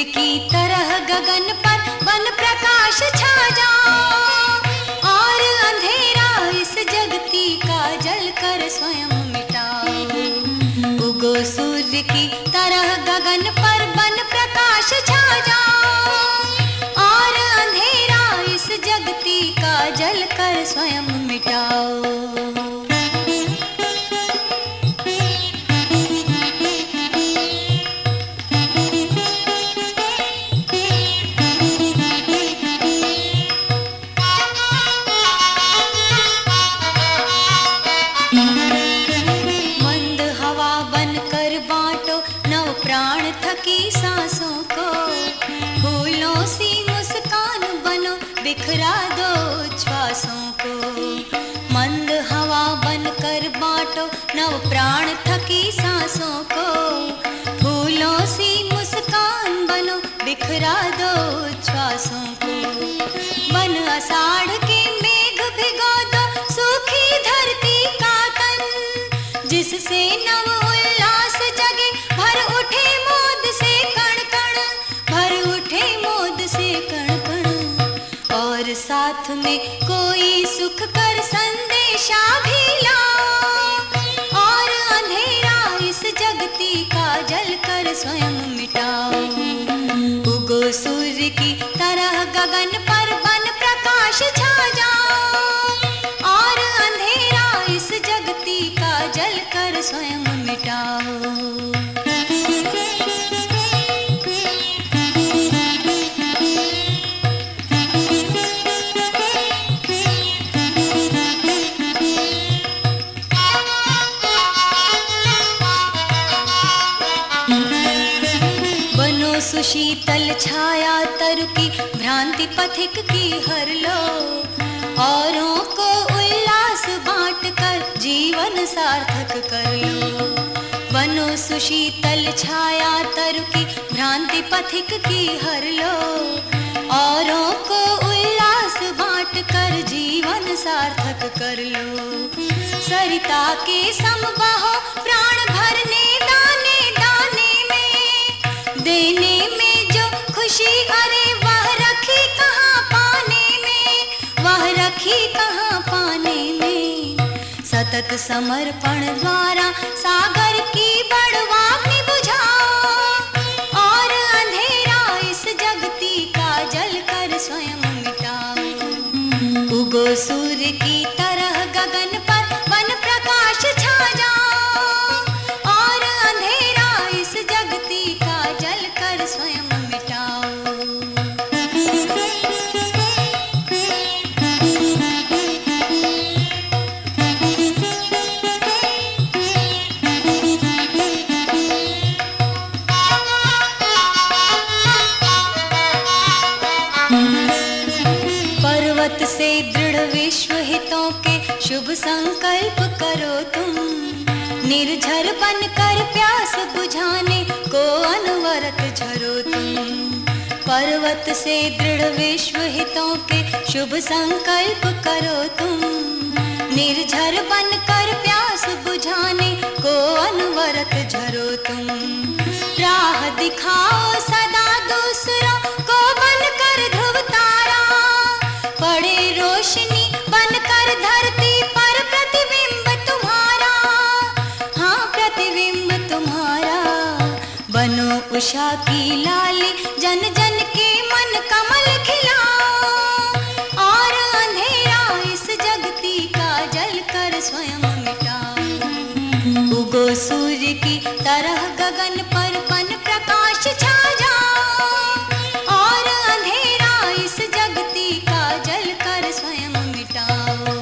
सूर्य की तरह गगन पर बन प्रकाश छा जाओ और अंधेरा इस जगती का जल कर स्वयं मिटाओ। उगो सूर्य की तरह गगन पर बन प्रकाश छा जाओ और अंधेरा इस जगती का जल कर स्वयं मिटाओ। प्राण थकी सांसों को फूलों सी मुस्कान बनो बिखरा दो श्वासों को। मंद हवा बनकर बांटो नव प्राण थकी सांसों को फूलों सी मुस्कान बनो बिखरा दो श्वासों को। बन आषाढ़ के मेघ भिगो दो सूखी धरती का तन जिससे नव उल्लास जगे भर उठे मोद से कण कण, भर उठे मोद से कण कण। और साथ में कोई सुख कर संदेशा भी लाओ और अंधेरा इस जगती का जल कर स्वयं मिटाओ। उगो सूर्य की तरह गगन पर बन प्रकाश छा जाओ और अंधेरा इस जगती का जल कर स्वयं मिटाओ। सुशीतल छाया तरु की भ्रांति पथिक की हर लो औरों को उल्लास बांट कर जीवन सार्थक कर लो। बनो सुशीतल छाया तरु की भ्रांति पथिक की हर लो औरों को उल्लास बांट कर जीवन सार्थक कर लो। सरिता के सम बहो प्राण भरने दाने दाने में देने में जो खुशी अरे वह रखी कहाँ पाने में, वह रखी कहाँ पाने में। सतत समर्पण द्वारा सागर की बड़वाग्नि बुझाओ और अंधेरा इस जगती का जल कर स्वयं मिटाओ। उगो सूर्य की तरह गगन पर बन प्रकाश छा जाओ और अंधेरा इस जगती का जल कर स्वयं मिटाओ। पर्वत से दृढ़ विश्व हितों के शुभ संकल्प करो तुम निर्झर बनकर प्यास बुझाने को अनवरत झरो तुम। पर्वत से दृढ़ विश्व हितों के शुभ संकल्प करो तुम निर्झर बनकर प्यास बुझाने को अनवरत झरो तुम। राह दिखाओ सदा दूसरों को बनकर ध्रुव तारा पड़े रोशनी बनकर धरती पर प्रतिबिंब तुम्हारा, हाँ प्रतिबिंब तुम्हारा। बनो उषा की लाली जन जन के मन कमल खिलाओ और अंधेरा इस जगती का जल कर स्वयं मिटाओ। उगो सूर्य की तरह गगन पर बन प्रकाश छा जाओ और अंधेरा इस जगती का जल कर स्वयं मिटाओ।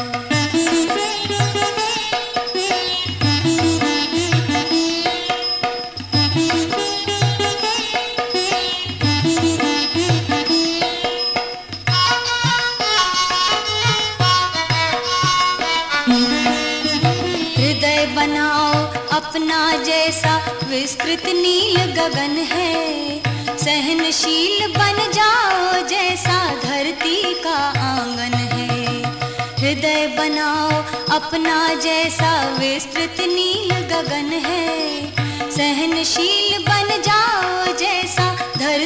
हृदय बनाओ अपना जैसा विस्तृत नील गगन है, सहनशील बन जाओ जैसा धरती का आंगन है। हृदय बनाओ अपना जैसा विस्तृत नील गगन है, सहनशील बन जाओ जैसा धरती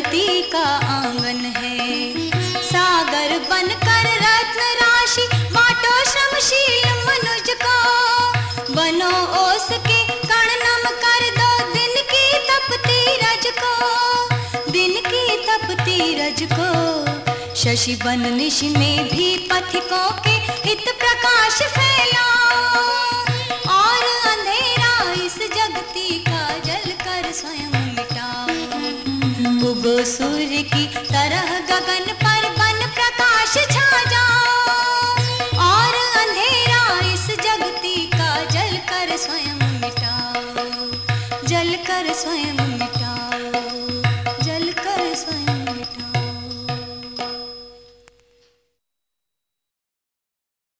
धीरज को, शशि बन निश में भी पथिकों के हित प्रकाश फैलाओ, और अंधेरा इस जगती का जल कर स्वयं मिटाओ। उगो सूर्य की तरह गगन पर बन प्रकाश छा जाओ, और अंधेरा इस जगती का जल कर स्वयं मिटाओ, जल कर स्वयं मिटाओ, जल कर स्वयं मिटाओ।